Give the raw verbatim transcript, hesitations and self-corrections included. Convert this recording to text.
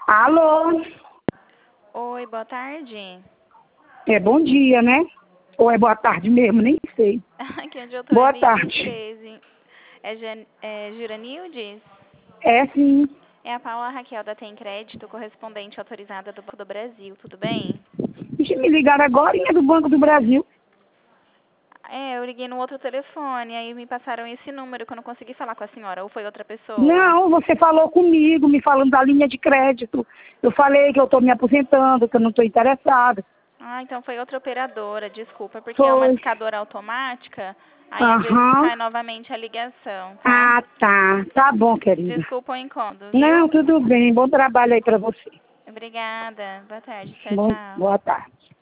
Alô? Oi, boa tarde. É bom dia, né? Ou é boa tarde mesmo? Nem sei. Aqui onde eu tô Boa é meio tarde. das treze. É, Jan... é Juranildes? É sim. É a Paula Raquel da Tem Crédito, correspondente autorizada do Banco do Brasil, tudo bem? Deixa me ligar agora é do Banco do Brasil. É, eu liguei no outro telefone, aí me passaram esse número que eu não consegui falar com a senhora, ou foi outra pessoa? Não, você falou comigo, me falando da linha de crédito. Eu falei que eu estou me aposentando, que eu não estou interessada. Ah, então foi outra operadora, desculpa, porque é uma Foi. discadora automática, aí às vezes Aham. cai novamente a ligação, tá? Ah, tá. Tá bom, querida. Desculpa o incômodo, Não, viu? tudo bem. Bom trabalho aí pra você. Obrigada, boa tarde, tchau, Bom, tchau. boa tarde.